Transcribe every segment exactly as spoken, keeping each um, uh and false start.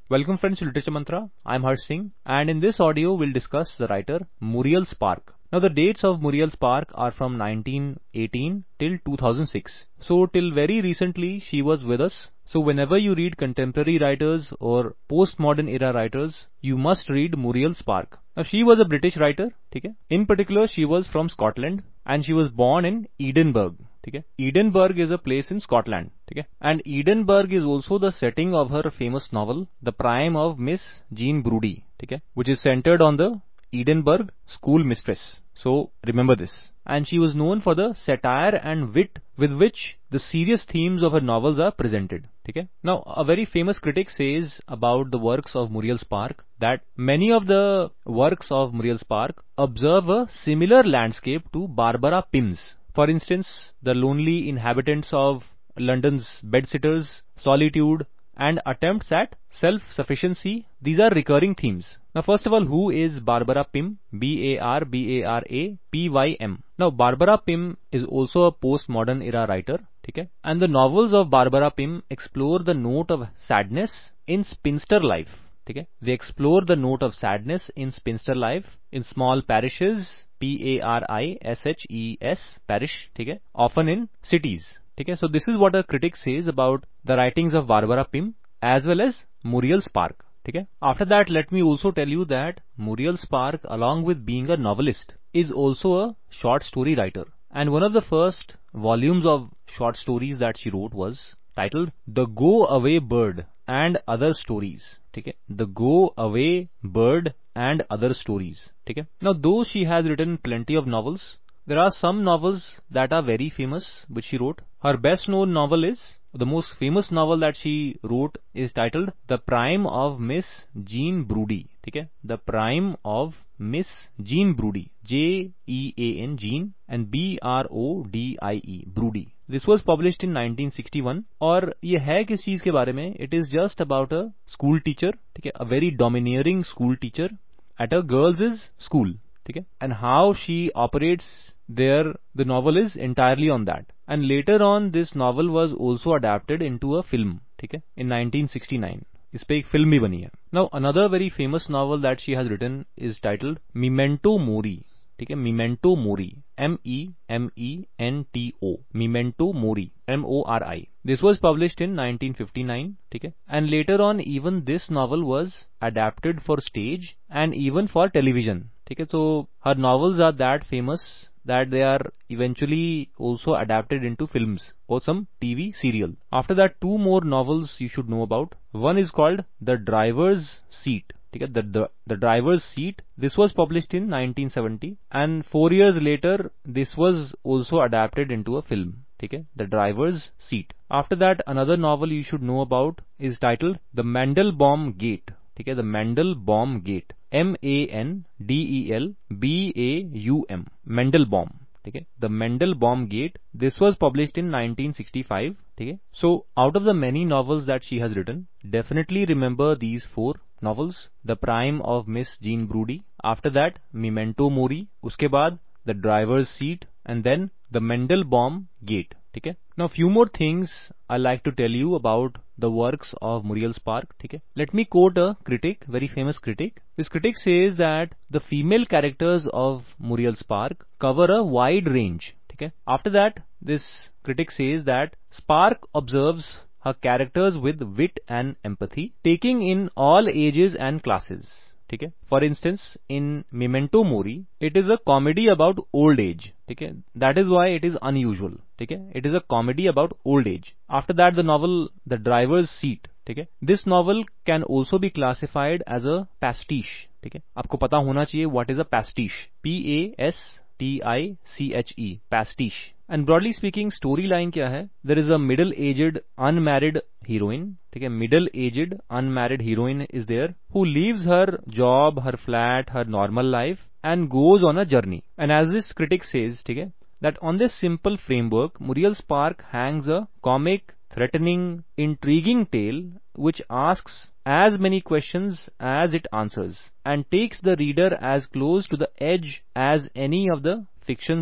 Welcome friends to Literature Mantra. I'm Harsh Singh, and in this audio we'll discuss the writer Muriel Spark. Now the dates of Muriel Spark are from nineteen eighteen till two thousand six. So till very recently she was with us. So whenever you read contemporary writers or postmodern era writers, you must read Muriel Spark. Now she was a British writer, okay? In particular she was from Scotland and she was born in Edinburgh. Okay? Edinburgh is a place in Scotland. Okay? And Edinburgh is also the setting of her famous novel, The Prime of Miss Jean Brodie, okay? Which is centered on the Edinburgh school mistress. So remember this. And she was known for the satire and wit with which the serious themes of her novels are presented. Okay? Now a very famous critic says about the works of Muriel Spark that many of the works of Muriel Spark observe a similar landscape to Barbara Pym's. For instance, the lonely inhabitants of London's bedsitters, solitude, and attempts at self-sufficiency, these are recurring themes. Now first of all, who is Barbara Pym? B A R B A R A P Y M. Now Barbara Pym is also a postmodern era writer, okay? And the novels of Barbara Pym explore the note of sadness in spinster life. Okay? They explore the note of sadness in spinster life in small parishes, P A R I S H E S, parish, okay? Often in cities. Okay? So this is what a critic says about the writings of Barbara Pym as well as Muriel Spark. Okay? After that, let me also tell you that Muriel Spark, along with being a novelist, is also a short story writer. And one of the first volumes of short stories that she wrote was titled The Go Away Bird and Other Stories. Okay? The Go Away Bird and Other Stories. Okay? Now though she has written plenty of novels, there are some novels that are very famous which she wrote. Her best known novel is, the most famous novel that she wrote is titled The Prime of Miss Jean Brodie. Okay? The Prime of Miss Jean Brodie. J E A N Jean and B R O D I E Brodie. This was published in nineteen sixty-one. और ये है किस चीज के बारे में? It is just about a school teacher, ठीक है? A very domineering school teacher at a girls' school, ठीक है? And how she operates there, the novel is entirely on that. And later on, this novel was also adapted into a film, ठीक है? In nineteen sixty-nine. इस पे एक film भी बनी है. Now another very famous novel that she has written is titled Memento Mori. ठीक है? Memento Mori. M E M E N T O. Memento Mori. M O R I. This was published in nineteen fifty-nine. ठीक है? And later on, even this novel was adapted for stage and even for television. ठीक है? So her novels are that famous that they are eventually also adapted into films or some T V serial. After that, two more novels you should know about. One is called The Driver's Seat. The, the, the Driver's Seat. This was published in nineteen seventy and four years later this was also adapted into a film. Okay? The Driver's Seat. After that, another novel you should know about is titled The Mandelbaum Gate. Okay? The Mandelbaum Gate. M A N D E L B A U M. Mandelbaum. Okay? The Mandelbaum Gate. This was published in nineteen sixty-five. Okay? So out of the many novels that she has written, definitely remember these four novels. The Prime of Miss Jean Brodie. After that, Memento Mori. Uske baad, The Driver's Seat. And then The Mandelbaum Gate. Okay? Now few more things I like to tell you about the works of Muriel Spark. Okay? Let me quote a critic, very famous critic. This critic says that the female characters of Muriel Spark cover a wide range. Okay? After that, this critic says that Spark observes her characters with wit and empathy, taking in all ages and classes. Okay? For instance, in Memento Mori, it is a comedy about old age. Okay? That is why it is unusual. Okay? It is a comedy about old age. After that, the novel The Driver's Seat. Okay? This novel can also be classified as a pastiche. Okay? आपको पता होना चाहिए what is a pastiche. P A S T I C H E. Pastiche. And broadly speaking, storyline क्या है? There is a middle-aged, unmarried heroine. ठीक है? Middle-aged, unmarried heroine is there who leaves her job, her flat, her normal life and goes on a journey. And as this critic says, ठीक है? That on this simple framework, Muriel Spark hangs a comic, threatening, intriguing tale which asks as many questions as it answers and takes the reader as close to the edge as any of the fictions of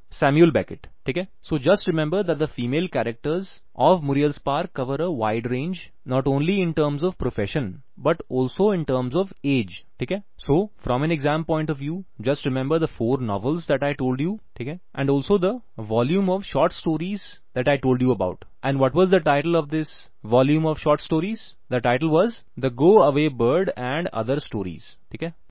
Samuel Beckett. ठीक है? So just remember that the female characters of Muriel Spark cover a wide range, not only in terms of profession, but also in terms of age. ठीक है? So from an exam point of view, just remember the four novels that I told you. ठीक है? And also the volume of short stories that I told you about. And what was the title of this volume of short stories? The title was The Go Away Bird and Other Stories. ठीक है?